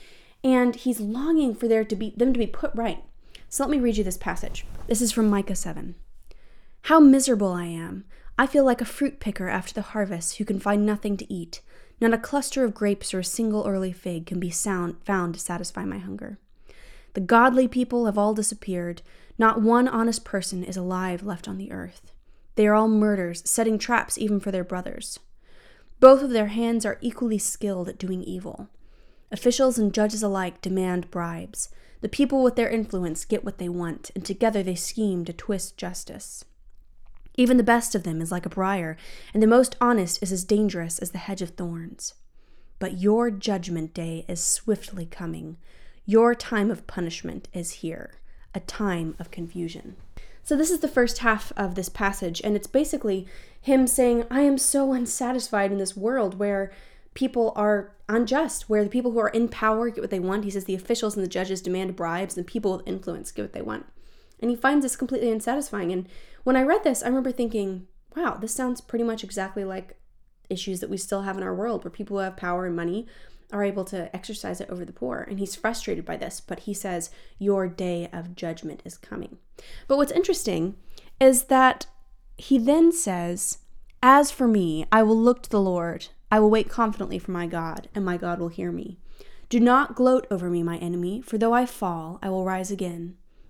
Speaker 6: And he's longing for there to be them to be put right. So let me read you this passage. This is from Micah seven. How miserable I am. I feel like a fruit picker after the harvest who can find nothing to eat. Not a cluster of grapes or a single early fig can be sound, found to satisfy my hunger. The godly people have all disappeared. Not one honest person is alive left on the earth. They are all murderers, setting traps even for their brothers. Both of their hands are equally skilled at doing evil. Officials and judges alike demand bribes. The people with their influence get what they want, and together they scheme to twist justice. Even the best of them is like a briar, and the most honest is as dangerous as the hedge of thorns. But your judgment day is swiftly coming. Your time of punishment is here, a time of confusion. So this is the first half of this passage, and it's basically him saying, I am so unsatisfied in this world where people are unjust, where the people who are in power get what they want. He says the officials and the judges demand bribes, and people with influence get what they want. And he finds this completely unsatisfying. And when I read this, I remember thinking, wow, this sounds pretty much exactly like issues that we still have in our world, where people who have power and money are able to exercise it over the poor. And he's frustrated by this, but he says, your day of judgment is coming. But what's interesting is that he then says, as for me, I will look to the Lord. I will wait confidently for my God, and my God will hear me. Do not gloat over me, my enemy, for though I fall, I will rise again.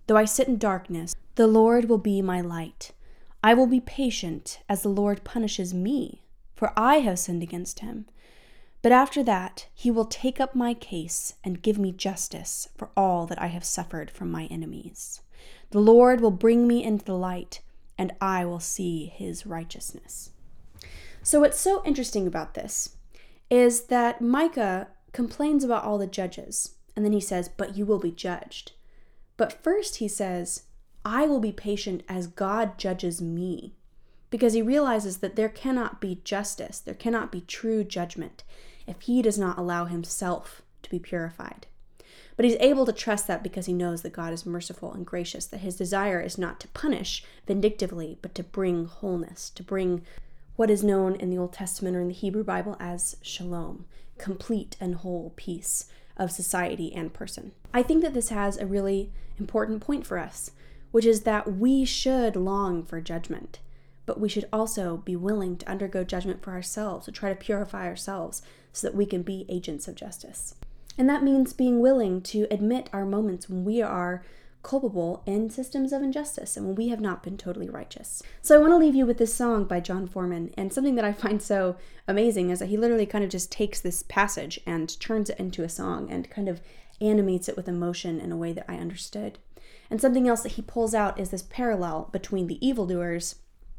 Speaker 6: Though I sit in darkness, the Lord will be my light. I will be patient as the Lord punishes me, for I have sinned against him. But after that, he will take up my case and give me justice for all that I have suffered from my enemies. The Lord will bring me into the light, and I will see his righteousness. So what's so interesting about this is that Micah complains about all the judges, and then he says, but you will be judged. But first he says, I will be patient as God judges me, because he realizes that there cannot be justice, there cannot be true judgment if he does not allow himself to be purified. But he's able to trust that because he knows that God is merciful and gracious, that his desire is not to punish vindictively, but to bring wholeness, to bring what is known in the Old Testament or in the Hebrew Bible as shalom, complete and whole peace of society and person. I think that this has a really important point for us, which is that we should long for judgment, but we should also be willing to undergo judgment for ourselves, to try to purify ourselves so that we can be agents of justice. And that means being willing to admit our moments when we are culpable in systems of injustice and when we have not been totally righteous. So I want to leave you with this song by John Foreman, and something that I find so amazing is that he literally kind of just takes this passage and turns it into a song and kind of animates it with emotion in a way that I understood. And something else that he pulls out is this parallel between the evildoers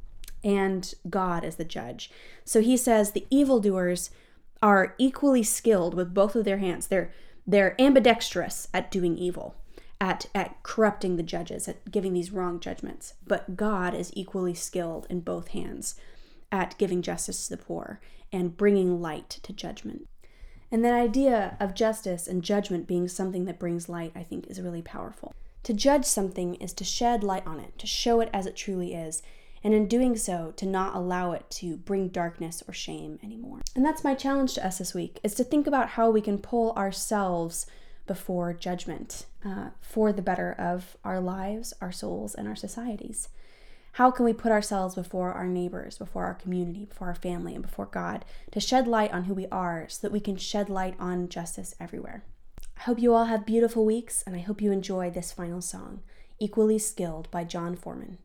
Speaker 6: and God as the judge. So he says the evildoers are equally skilled with both of their hands. They're they're ambidextrous at doing evil, at at corrupting the judges, at giving these wrong judgments. But God is equally skilled in both hands at giving justice to the poor and bringing light to judgment. And that idea of justice and judgment being something that brings light, I think, is really powerful. To judge something is to shed light on it, to show it as it truly is, and in doing so, to not allow it to bring darkness or shame anymore. And that's my challenge to us this week, is to think about how we can pull ourselves before judgment uh, for the better of our lives, our souls, and our societies. How can we put ourselves before our neighbors, before our community, before our family, and before God to shed light on who we are so that we can shed light on justice everywhere? I hope you all have beautiful weeks, and I hope you enjoy this final song, Equally Skilled by John Foreman.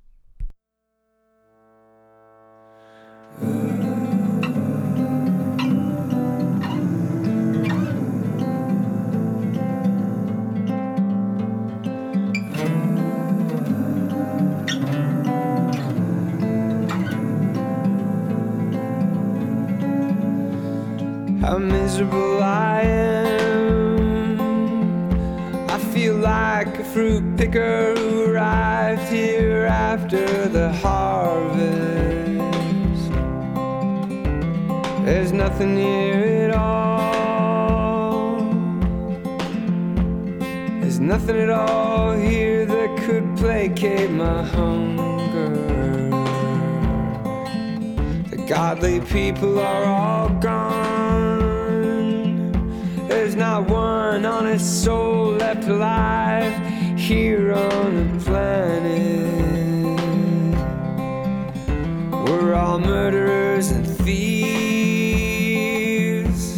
Speaker 8: How miserable I am. I feel like a fruit picker who arrived here after the harvest. There's nothing here at all. There's nothing at all here that could placate my hunger. The godly people are all gone. There's not one honest soul left alive here on the planet. We're all murderers and thieves,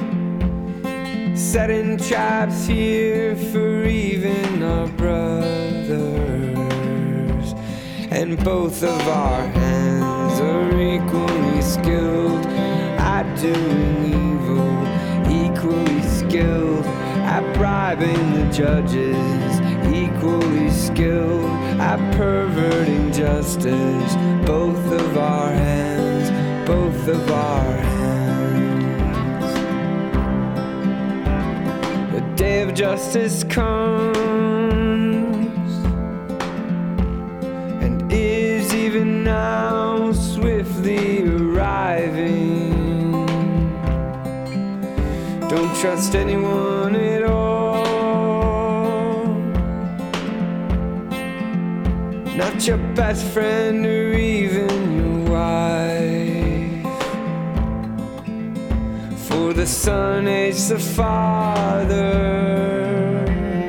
Speaker 8: setting traps here for even our brothers. And both of our hands are equally skilled at doing evil, equally skilled at bribing the judges, equally skilled at perverting justice. Both of our hands, both of our hands. The day of justice comes and is even now swiftly arriving. Don't trust anyone at all, not your best friend or even your wife. For the son hates the father,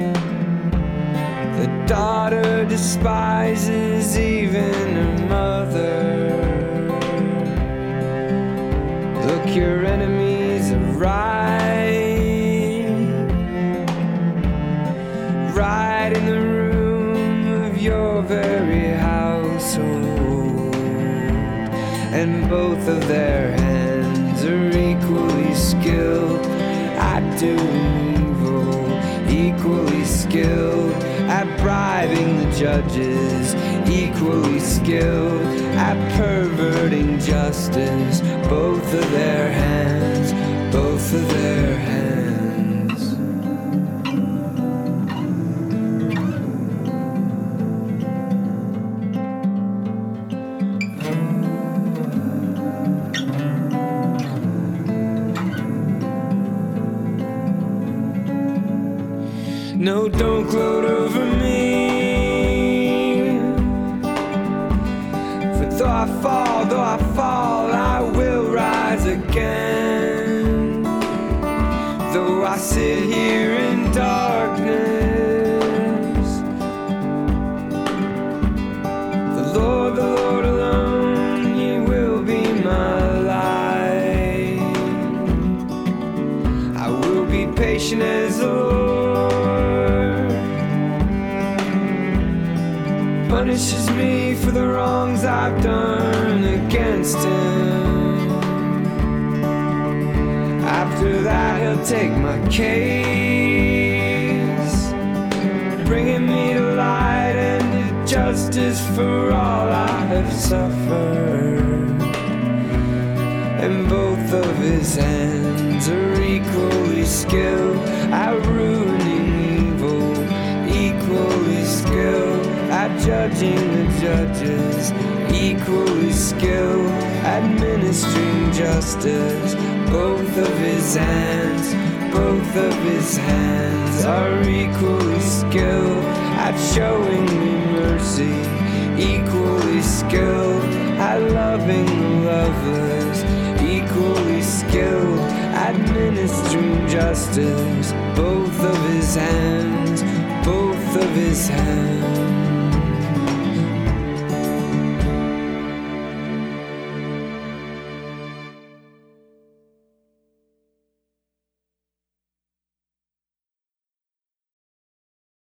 Speaker 8: the daughter despises even her mother. Look, your enemies are right, right in the room and both of their hands are equally skilled at doing evil, equally skilled at bribing the judges, equally skilled at perverting justice. Both of their hands, both of their hands. No, don't gloat over me. For though I fall, though I fall, I will rise again. Though I sit here in darkness, the Lord, the Lord alone, He will be my light. I will be patient as the Lord punishes me for the wrongs I've done against Him. After that, He'll take my case, bringing me to light and to justice for all I have suffered. And both of His hands are equally skilled at ruining evil, equally skilled at judging the judges, equally skilled at ministering justice. Both of His hands, both of His hands are equally skilled at showing me mercy, equally skilled at loving the loveless, equally skilled at ministering justice. Both of His hands, both of His hands.